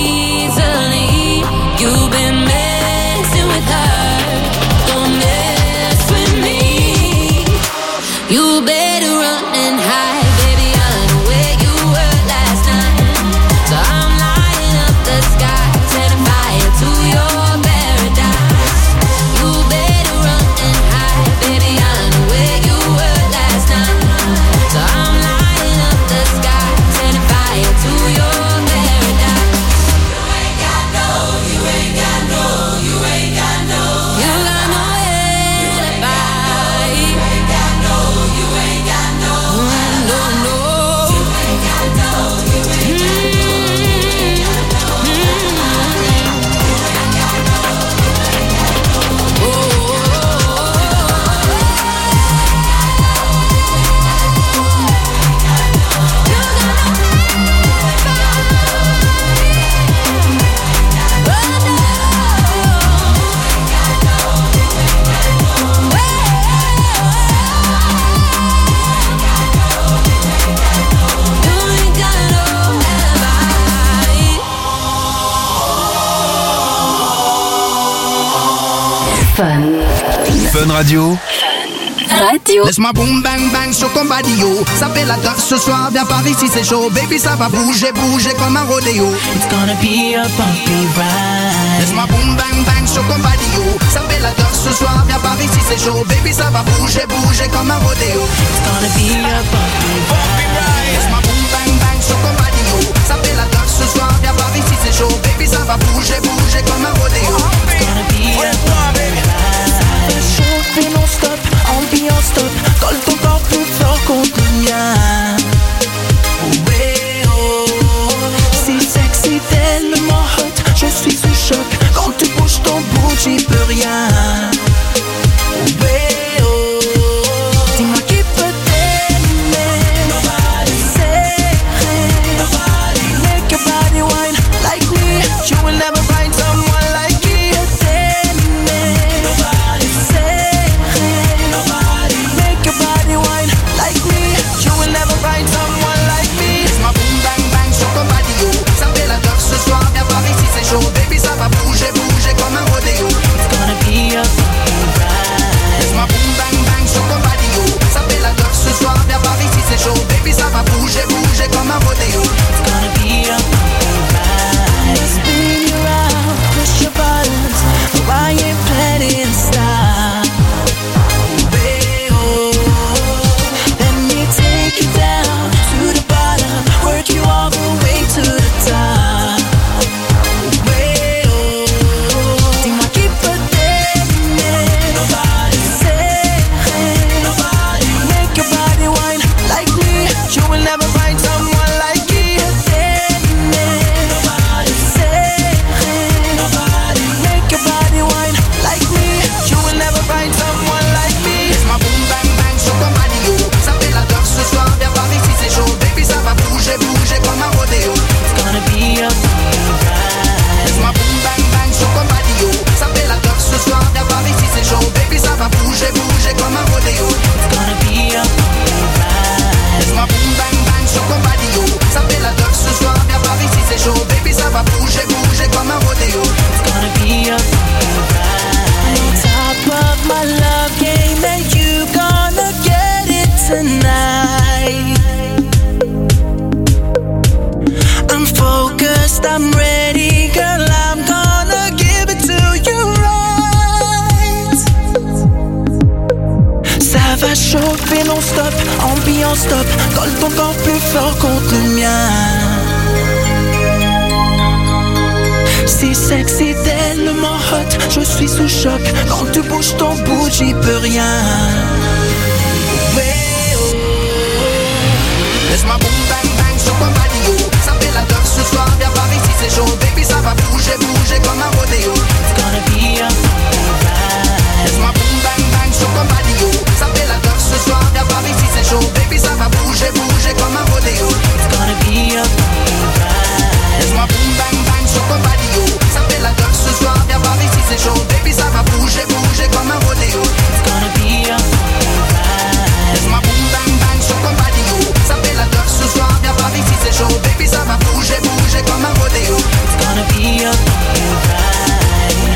easily? You've been messing with her, don't mess with me. You better run and hide, baby. I know where you were last night. So I'm lighting up the sky, setting fire to your paradise. You better run and hide, baby. I know where you were last night. Fun. Fun Radio. Radio. Laisse-moi boum bang bang sur ton badio. Ça fait la teuf ce soir, viens par ici c'est chaud. Baby ça va bouger, bouger comme un rodéo. It's gonna be a bumpy ride. Laisse-moi boum bang bang sur ton badio. Ça fait la teuf ce soir, viens par ici c'est chaud. Baby ça va bouger, bouger comme un rodéo. It's gonna be a bumpy ride. Laisse-moi boum bang bang sur ton badio. Ça fait la teuf ce soir, viens par ici c'est chaud. Baby ça va bouger, bouger comme un rodéo. It's gonna be a bumpy ride. Ça fait chaud, fait non-stop, ambiance top. Colle ton corps plus fort contre le mien. Oh, eh, oh. Si sexy, tellement hot, je suis sous choc. Quand tu bouges ton bout, j'y peux rien. Oh, eh, oh. Dis-moi qui peut t'aimer. Nobody. Serré. Nobody. Make your body wine like me. You will never find someone like me. T'aimer. Nobody. Serré. Nobody. Make your body wine like me. You will never find someone like me. Laisse-moi boum bang bang sur ton badio. Ça fait la teuf ce soir, viens par ici c'est chaud. Baby ça va bouger, bouger comme un rodéo. It's gonna be a bumpy ride. Laisse-moi boum bang bang sur ton badio. Ça fait la teuf ce soir, viens par ici c'est chaud. Baby ça va bouger, bouger comme un rodéo. It's gonna be a bumpy ride. Spin you round, push your buttons. Oh, I ain't planning to stop. Oh, eh, oh. Let me take you down to the bottom. Work you all the way to the top. Oh, eh, oh. Dis-moi qui peut t'aimer. Nobody. Serré. Nobody. Make your body wine like me. You will never find someone like me. T'aimer. Nobody. Serré. Nobody. Make your body wine like me. You will never find someone like me. Laisse-moi boum bang bang sur ton badio. Ça fait la teuf ce soir, viens par ici c'est chaud. Baby ça va bouger, bouger comme un rodéo. It's gonna be a bumpy ride. Laisse-moi boum bang bang sur ton badio. Ça fait la teuf ce soir, viens par ici c'est chaud. Baby ça va bouger, bouger comme un rodéo. It's gonna be a bumpy ride. Laisse-moi boum bang bang sur ton badio. Ça fait la teuf ce soir, viens par ici c'est chaud. Baby ça va bouger, bouger comme un rodéo. It's gonna be a bumpy ride. Top of my love game and you gonna get it tonight. I'm focused, I'm ready, girl, I'm gonna give it to you right. Ça va chauffer non-stop, ambiance top. Colle ton corps plus fort contre le mien. Si sexy, tellement hot, je suis sous choc. Quand tu bouges ton bout, j'y peux rien. Ouais, oh. Laisse-moi boum bang bang sur ton badio. Ça fait la teuf ce soir, viens par ici c'est chaud. Baby ça va bouger, bouger comme un rodéo. It's gonna be a bumpy ride. Laisse-moi boum bang bang sur ton badio. Ça fait la teuf ce soir, viens par ici c'est chaud. Baby ça va bouger, bouger comme un rodéo. It's gonna be a bumpy ride. Laisse-moi boum bang bang sur ton badio. Ça fait la teuf ce soir, viens par ici c'est chaud. Baby ça va bouger, bouger comme un rodéo. It's gonna be a bumpy ride. Laisse-moi boum bang bang sur ton badio. Ça fait la teuf ce soir, viens par ici c'est chaud. Baby ça va bouger, bouger comme un rodéo. It's gonna be a bumpy ride.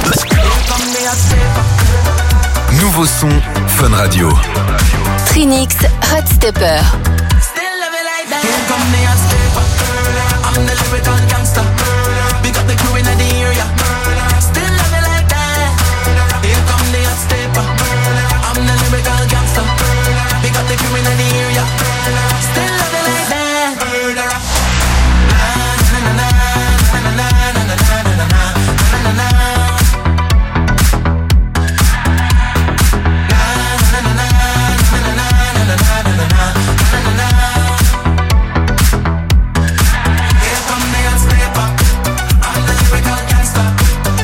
Nouveau son, Fun Radio. Trinix Hot Stepper. Still love it like that. Here come the hot stepper. I'm the lyrical gangster. Big up the crew in the area. Still love it like that. Here come the hot stepper. I'm the lyrical gangster. Big up the crew in the area. Still love it like that. Murderer. Na na na na na na na na na na na na na. Here come the hot stepper. I'm the lyrical gangster.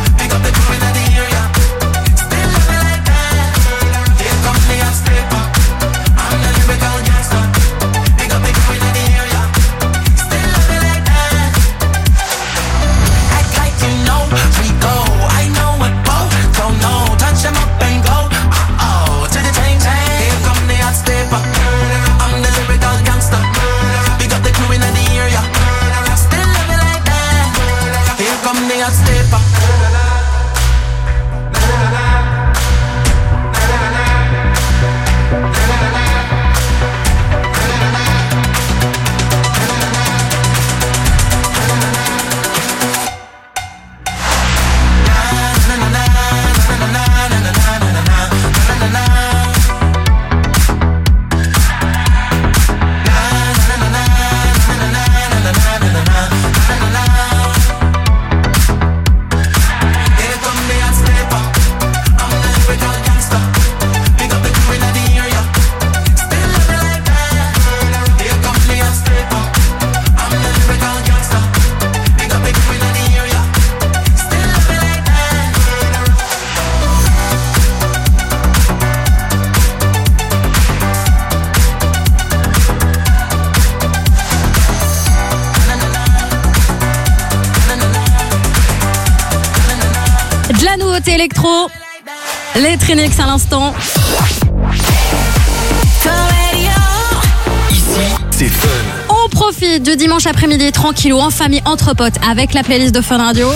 De la nouveauté électro. Les Trinix à l'instant. Ici, c'est Fun. On profite du dimanche après-midi tranquillou en famille entre potes avec la playlist de Fun Radio.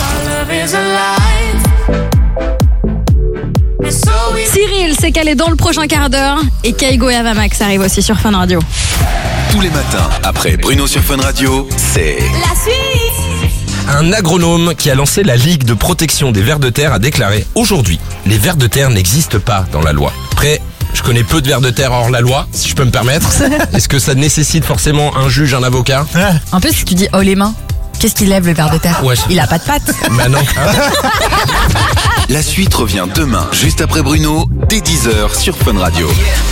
Cyril s'est calé dans le prochain quart d'heure et Kaigo et Avamax arrivent aussi sur Fun Radio. Tous les matins, après Bruno sur Fun Radio, c'est La suite. Un agronome qui a lancé la Ligue de protection des vers de terre a déclaré aujourd'hui, les vers de terre n'existent pas dans la loi. Après, je connais peu de vers de terre hors la loi, si je peux me permettre. Est-ce que ça nécessite forcément un juge, un avocat? Un peu si tu dis oh les mains. Qu'est-ce qu'il lève le ver de terre? Ouais. Il a pas de pattes. Bah non. La suite revient demain, juste après Bruno, dès dix heures sur Fun Radio.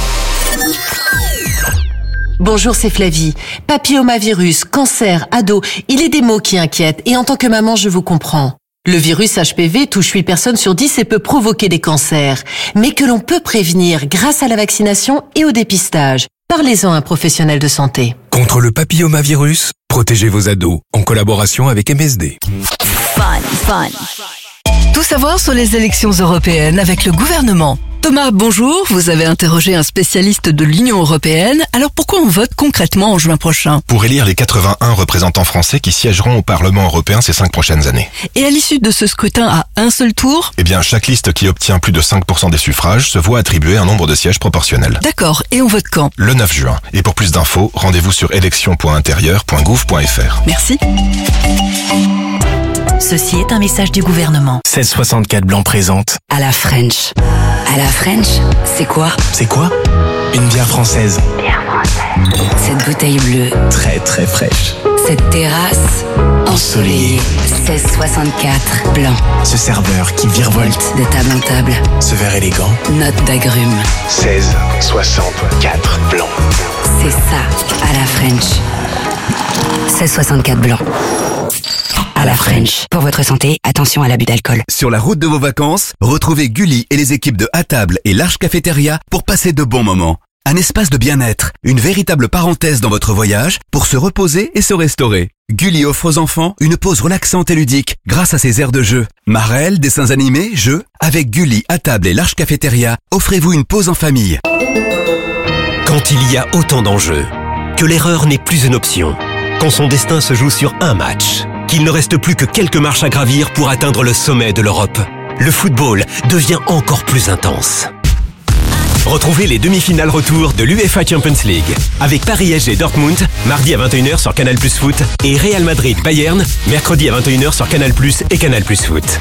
Bonjour, c'est Flavie. Papillomavirus, cancer, ado, il est des mots qui inquiètent et en tant que maman, je vous comprends. Le virus H P V touche huit personnes sur dix et peut provoquer des cancers, mais que l'on peut prévenir grâce à la vaccination et au dépistage. Parlez-en à un professionnel de santé. Contre le papillomavirus, protégez vos ados en collaboration avec M S D. Fun, fun. Tout savoir sur les élections européennes avec le gouvernement. Thomas, bonjour. Vous avez interrogé un spécialiste de l'Union européenne. Alors pourquoi on vote concrètement en juin prochain? Pour élire les quatre-vingt-un représentants français qui siégeront au Parlement européen ces cinq prochaines années. Et à l'issue de ce scrutin à un seul tour? Eh bien, chaque liste qui obtient plus de cinq pour cent des suffrages se voit attribuer un nombre de sièges proportionnel. D'accord. Et on vote quand? Le neuf juin. Et pour plus d'infos, rendez-vous sur élections point intérieur point gouv point fr. Merci. Ceci est un message du gouvernement. seize soixante-quatre Blanc présente. À la French. À la French, c'est quoi? C'est quoi? Une bière française. Bière française. Cette bouteille bleue. Très très fraîche. Cette terrasse ensoleillée. seize soixante-quatre Blanc. Ce serveur qui virevolte. De table en table. Ce verre élégant. Note d'agrumes. seize soixante-quatre Blanc. C'est ça, à la French. seize soixante-quatre Blanc. À la French. Pour votre santé, attention à l'abus d'alcool. Sur la route de vos vacances, retrouvez Gulli et les équipes de À Table et l'Arche Cafétéria pour passer de bons moments. Un espace de bien-être, une véritable parenthèse dans votre voyage pour se reposer et se restaurer. Gulli offre aux enfants une pause relaxante et ludique grâce à ses aires de jeu. Marelles, dessins animés, jeux. Avec Gulli, À Table et l'Arche Cafétéria, offrez-vous une pause en famille. Quand il y a autant d'enjeux, que l'erreur n'est plus une option, quand son destin se joue sur un match, qu'il ne reste plus que quelques marches à gravir pour atteindre le sommet de l'Europe, le football devient encore plus intense. Retrouvez les demi-finales retour de l'UEFA Champions League avec Paris S G Dortmund, mardi à vingt et une heures sur Canal Plus Foot et Real Madrid Bayern, mercredi à vingt et une heures sur Canal Plus et Canal Plus Foot.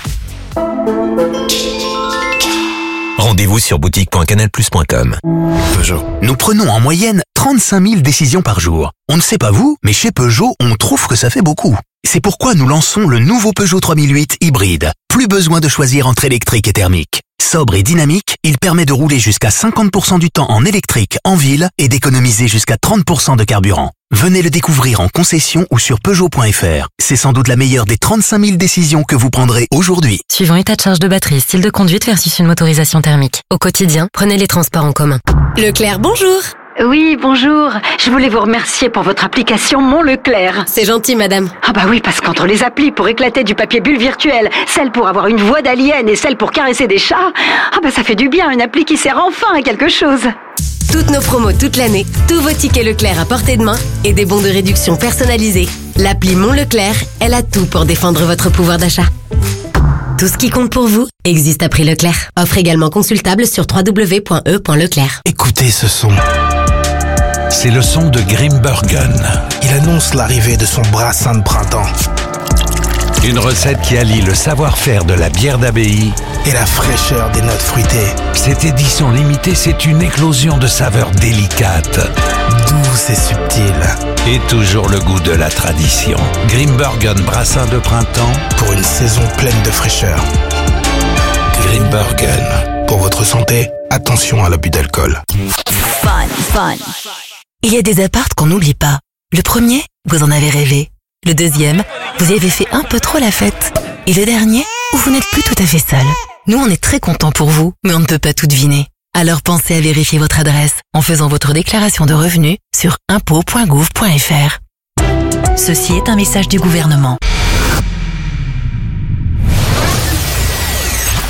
Rendez-vous sur boutique point canal plus point com. Peugeot. Nous prenons en moyenne trente-cinq mille décisions par jour. On ne sait pas vous, mais chez Peugeot, on trouve que ça fait beaucoup. C'est pourquoi nous lançons le nouveau Peugeot trois mille huit hybride. Plus besoin de choisir entre électrique et thermique. Sobre et dynamique, il permet de rouler jusqu'à cinquante pour cent du temps en électrique en ville et d'économiser jusqu'à trente pour cent de carburant. Venez le découvrir en concession ou sur Peugeot point fr. C'est sans doute la meilleure des trente-cinq mille décisions que vous prendrez aujourd'hui. Suivant état de charge de batterie, style de conduite versus une motorisation thermique. Au quotidien, prenez les transports en commun. Leclerc, bonjour. Oui, bonjour. Je voulais vous remercier pour votre application Mon Leclerc. C'est gentil, madame. Ah bah oui, parce qu'entre les applis pour éclater du papier bulle virtuel, celle pour avoir une voix d'alien et celle pour caresser des chats, ah bah ça fait du bien, une appli qui sert enfin à quelque chose. Toutes nos promos toute l'année, tous vos tickets Leclerc à portée de main et des bons de réduction personnalisés. L'appli Mon Leclerc, elle a tout pour défendre votre pouvoir d'achat. Tout ce qui compte pour vous existe à prix Leclerc. Offre également consultable sur w w w point e point leclerc. Écoutez ce son. C'est le son de Grimbergen. Il annonce l'arrivée de son brassin de printemps. Une recette qui allie le savoir-faire de la bière d'abbaye et la fraîcheur des notes fruitées. Cette édition limitée, c'est une éclosion de saveurs délicates, douces et subtiles. Et toujours le goût de la tradition. Grimbergen brassin de printemps pour une saison pleine de fraîcheur. Grimbergen. Pour votre santé, attention à l'abus d'alcool. Fun, fun. Il y a des apparts qu'on n'oublie pas. Le premier, vous en avez rêvé. Le deuxième, vous y avez fait un peu trop la fête. Et le dernier, où vous n'êtes plus tout à fait seul. Nous, on est très contents pour vous, mais on ne peut pas tout deviner. Alors pensez à vérifier votre adresse en faisant votre déclaration de revenus sur impôts point gouv point fr. Ceci est un message du gouvernement.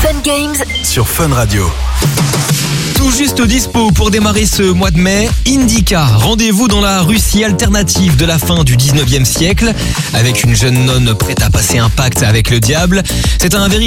Fun Games sur Fun Radio. Tout juste dispo pour démarrer ce mois de mai, Indica. Rendez-vous dans la Russie alternative de la fin du dix-neuvième siècle avec une jeune nonne prête à passer un pacte avec le diable. C'est un véritable